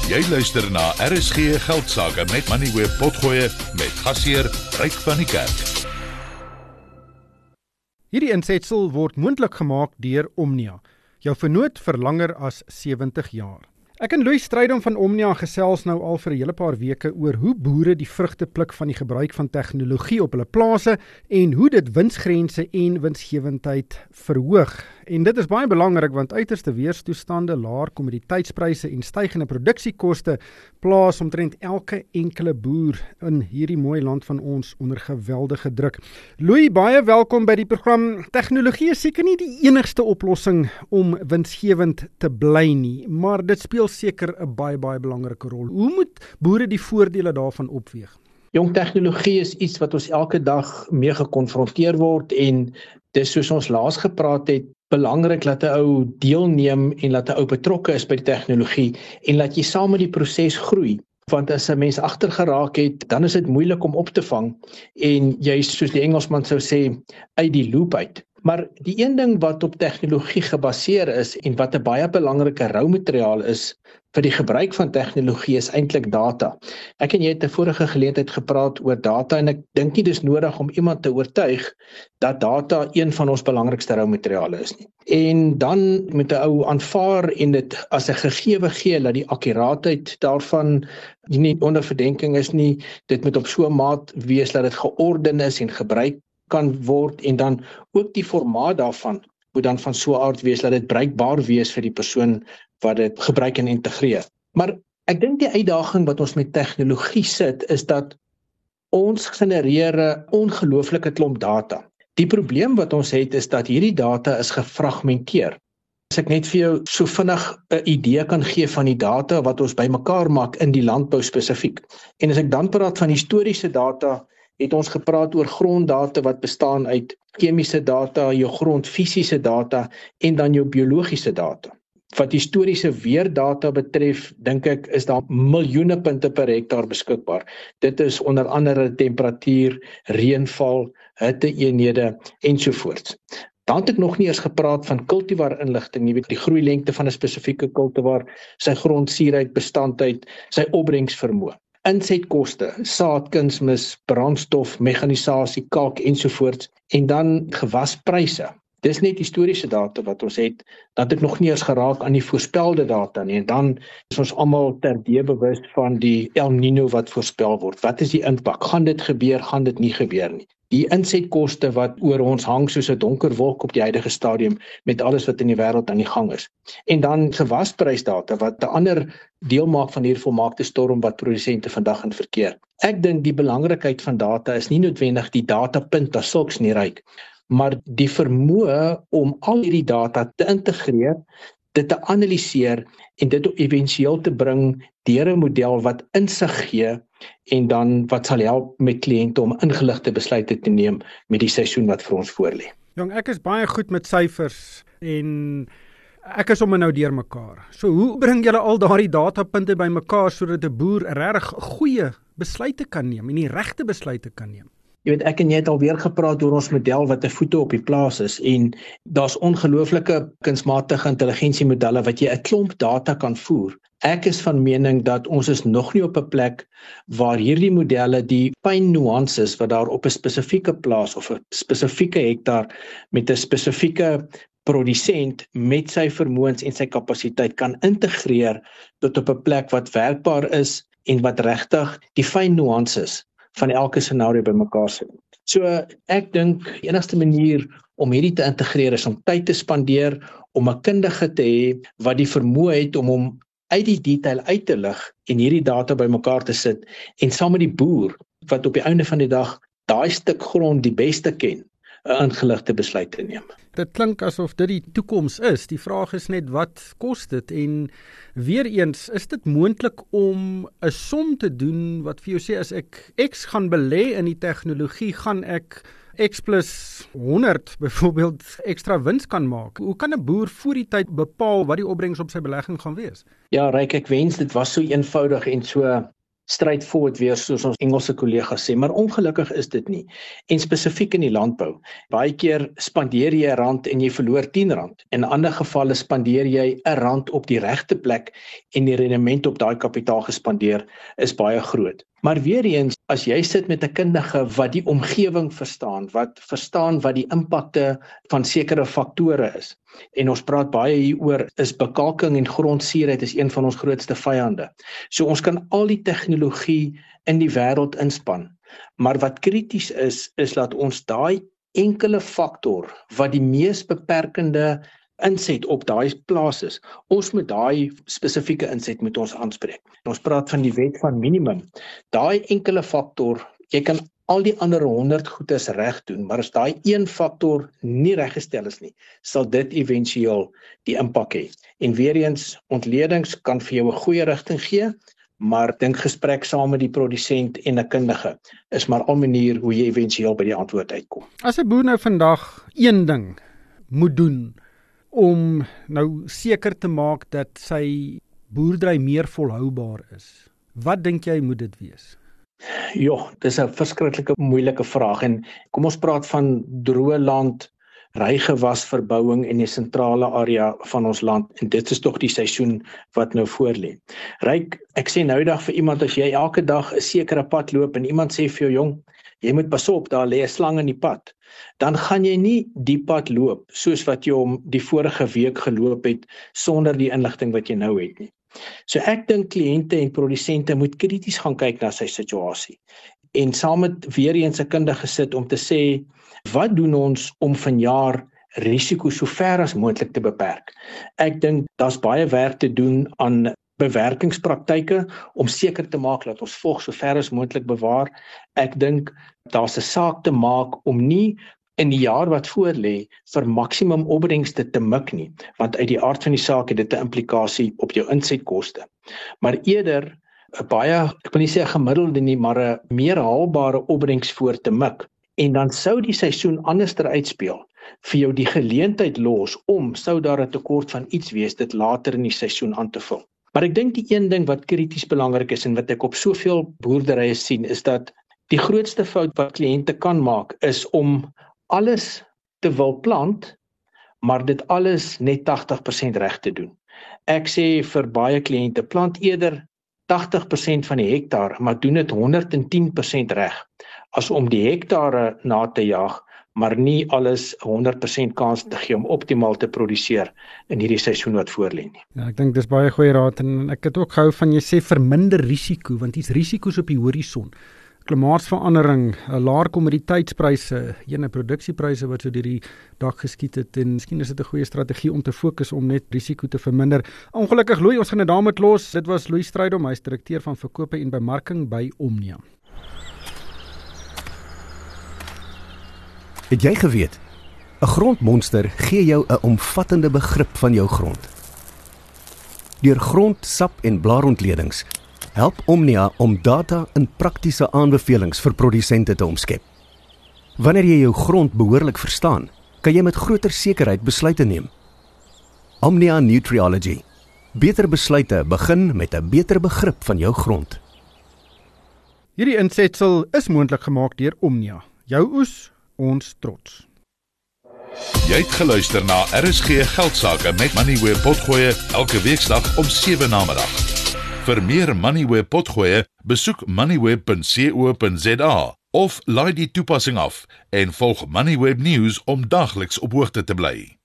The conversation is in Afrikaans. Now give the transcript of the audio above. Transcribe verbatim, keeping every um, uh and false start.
Jy luister na R S G Geldsaake met Moneyweb Potgoe met gasheer Ryk van die Kerk. Hierdie insetsel word moontlik gemaak deur Omnia, jou vernoot vir langer as sewentig jaar. Ek en Louis Strydom van Omnia gesels nou al vir 'n hele paar weke oor hoe boere die vrugte pluk van die gebruik van tegnologie op hulle plase en hoe dit winsgrense en winsgewendheid verhoog. En dit is baie belangrik want uiterste weerstoestande, laer kommoditeitspryse en stygende produksiekoste plaas omtrent elke enkele boer in hierdie mooi land van ons onder geweldige druk. Louis, baie welkom by die program. Tegnologie is seker nie die enigste oplossing om winsgewend te bly nie, maar dit speel seker 'n baie baie belangrike rol. Hoe moet boere die voordele daarvan opweeg? Jong, tegnologie is iets wat ons elke dag mee gekonfronteer word en dis soos ons laas gepraat het, belangrik dat 'n ou deelneem en dat 'n ou betrokke is by die tegnologie en dat jy saam met die proses groei. Want as 'n mens agter geraak het, dan is dit moeilik om op te vang en jy, soos die Engelsman sou sê, uit die loop uit. Maar die een ding wat op tegnologie gebaseer is en wat 'n baie belangrike roumateriaal is vir die gebruik van tegnologie is eintlik data. Ek en jy het 'n vorige geleentheid gepraat oor data en ek dink nie dis nodig om iemand te oortuig dat data een van ons belangrikste roumateriale is nie. En dan moet 'n ou aanvaar en dit as 'n gegewe gee dat die akkuraatheid daarvan nie onder verdenking is nie. Dit moet op so 'n maat wees dat dit georden is en gebruik kan word en dan ook die formaat daarvan moet dan van so 'n aard wees dat dit bruikbaar wees vir die persoon wat dit gebruik en integreer. Maar ek dink die uitdaging wat ons met tegnologie sit is dat ons genereer 'n ongelooflike klomp data. Die probleem wat ons het is dat hierdie data is gefragmenteer. As ek net vir jou so vinnig 'n idee kan gee van die data wat ons bymekaar maak in die landbou spesifiek. En as ek dan praat van historiese data, het ons gepraat oor gronddata wat bestaan uit chemiese data, jou grondfisiese data en dan jou biologiese data. Wat historiese weerdata betref, dink ek, is daar miljoene punte per hektaar beskikbaar. Dit is onder andere temperatuur, reënval, hitteeenhede ensovoorts. Dan het ek nog nie eens gepraat van kultivar inligting, jy weet die groeilengte van 'n spesifieke kultivar, sy grondsuurheid, bestandheid, sy opbrengsvermoë. Insetkoste, saad, kunsmis, brandstof, mekanisasie, kalk ensovoorts en dan gewaspryse. Dis net historiese data wat ons het, dat ek nog nie eens geraak aan die voorspelde data nie en dan is ons almal terdee bewus van die El Nino wat voorspel word. Wat is die impak? Gaan dit gebeur? Gaan dit nie gebeur nie? Die insetkoste wat oor ons hang soos 'n donker wolk op die huidige stadium met alles wat in die wêreld aan die gang is. En dan gewasprysdata wat 'n ander deel maak van hierdie volmaakte storm wat produsente vandag in verkeer. Ek dink die belangrikheid van data is nie noodwendig die datapunt as sulks nie ryk, maar die vermoë om al hierdie data te integreer, dit te analiseer en dit eventueel te bring deur 'n model wat insig gee en dan wat sal help met kliënte om ingeligte besluite te neem met die seisoen wat vir ons voorlê. Jong, ek is baie goed met syfers en ek is sommer nou deur mekaar. So hoe bring julle al daardie datapunte bymekaar sodat 'n boer regtig goeie besluite kan neem en die regte besluite kan neem? Jy weet, ek en jy het alweer gepraat oor ons model wat 'n voete op die plaas is en daar's ongelooflike kunsmatige intelligensiemodelle wat jy 'n klomp data kan voer. Ek is van mening dat ons is nog nie op 'n plek waar hierdie modelle die fyn nuances wat daar op 'n spesifieke plaas of 'n spesifieke hektaar met 'n spesifieke produsent met sy vermoëns en sy kapasiteit kan integreer tot op 'n plek wat werkbaar is en wat regtig die fyn nuances van elke scenario bymekaar sit. So ek dink die enigste manier om hierdie te integreer is om tyd te spandeer, om 'n kundige te hê wat die vermoë het om hom uit die detail uit te lig en hierdie data bymekaar te sit en saam met die boer wat op die einde van die dag daai stuk grond die beste ken, 'n ingeligte besluit te neem. Dit klink asof dit die toekoms is. Die vraag is net wat kos dit en weer eens, is dit moontlik om 'n som te doen wat vir jou sê as ek X gaan belê in die tegnologie, gaan ek X plus honderd byvoorbeeld ekstra wins kan maak. Hoe kan 'n boer voor die tyd bepaal wat die opbrengs op sy belegging gaan wees? Ja, Ryk, ek wens dit was so eenvoudig en so straightforward wees soos ons Engelse kollegas sê, maar ongelukkig is dit nie. En spesifiek in die landbou. Baie keer spandeer jy 'n rand en jy verloor tien rand. In ander gevalle spandeer jy 'n rand op die regte plek en die rendement op daai kapitaal gespandeer is baie groot. Maar weer eens, as jy sit met 'n kundige wat die omgewing verstaan, wat verstaan wat die impakte van sekere faktore is. En ons praat baie hieroor, is bekalking en grondsuurheid is een van ons grootste vyande. So ons kan al die tegnologie in die wêreld inspann. Maar wat krities is, is dat ons daai enkele faktor wat die mees beperkende inset op daai plaas is, ons moet daai spesifieke inset met ons aanspreek. Ons praat van die wet van minimum. Daai enkele faktor, jy kan al die ander honderd goedes reg doen, maar as daai een faktor nie reggestel is nie, sal dit éventueel die impak hê. En weer eens, ontledings kan vir jou 'n goeie rigting gee, maar dink gesprek saam met die produsent en 'n kundige is maar al manier hoe jy éventueel by die antwoord uitkom. As 'n boer nou vandag een ding moet doen om nou seker te maak dat sy boerdery meer volhoubaar is, wat dink jy moet dit wees? Ja, dis 'n verskriklike moeilike vraag en kom ons praat van droë land, rygewasverbouing in die sentrale area van ons land en dit is tog die seisoen wat nou voorlê. Ryk, ek sê nou dag vir iemand as jy elke dag 'n sekere pad loop en iemand sê vir jou jong, jy moet pas op, daar lê 'n slang in die pad, dan gaan jy nie die pad loop soos wat jy hom die vorige week geloop het sonder die inligting wat jy nou het nie. So ek dink kliënte en produsente moet krities gaan kyk na sy situasie en saam met weer eens 'n kundige sit om te sê, wat doen ons om vanjaar risiko so ver as moontlik te beperk? Ek dink daar's baie werk te doen aan bewerkingspraktyke om seker te maak dat ons vog so ver as moontlik bewaar. Ek dink daar's 'n saak te maak om nie in die jaar wat voorlê vir maksimum opbrengste te mik nie, want uit die aard van die saak het dit 'n implikasie op jou insetkoste. Maar eerder 'n baie, ek wil nie sê 'n gemiddelde nie, maar 'n meer haalbare opbrengs voor te mik. En dan sou die seisoen anderster uitspeel, vir jou die geleentheid los om, sou daar 'n tekort van iets wees, dit later in die seisoen aan te vul. Maar ek dink die een ding wat krities belangrik is en wat ek op soveel boerderye sien, is dat die grootste fout wat kliënte kan maak, is om alles te wil plant, maar dit alles net tagtig persent reg te doen. Ek sê vir baie kliënte, plant eerder tagtig persent van die hektaar, maar doen dit honderd en tien persent reg, as om die hektare na te jaag, maar nie alles honderd persent kans te gee om optimaal te produseer in hierdie seisoen wat voorlê nie. Ja, ek dink dis baie goeie raad en ek het ook gehou van jy sê verminder risiko, want hier's risiko's op die horison. Klimaatsverandering, laer kommoditeitspryse, ene produksiepryse wat so deur die dak geskiet het en miskien is dit 'n goeie strategie om te fokus om net risiko te verminder. Ongelukkig Louis, ons gaan dit daarmee los. Dit was Louis Strydom, hy is direkteur van verkope en bemarking by Omnia. Het jy geweet? 'n Grondmonster gee jou 'n omvattende begrip van jou grond. Deur grond, sap en blaarontledings help Omnia om data in praktiese aanbevelings vir produsente te omskep. Wanneer jy jou grond behoorlik verstaan, kan jy met groter sekerheid besluite neem. Omnia Nutriology. Beter besluite begin met 'n beter begrip van jou grond. Hierdie insetsel is moontlik gemaak deur Omnia. Jou oes, ons trots. Jy het geluister na R S G Geldsaake met Moneyweb Potgoe elke weeksdag om sewe namiddag. Vir meer Moneyweb Potgoe, besoek moneyweb punt co punt za of laai die toepassing af en volg Moneyweb News om dagliks op hoogte te bly.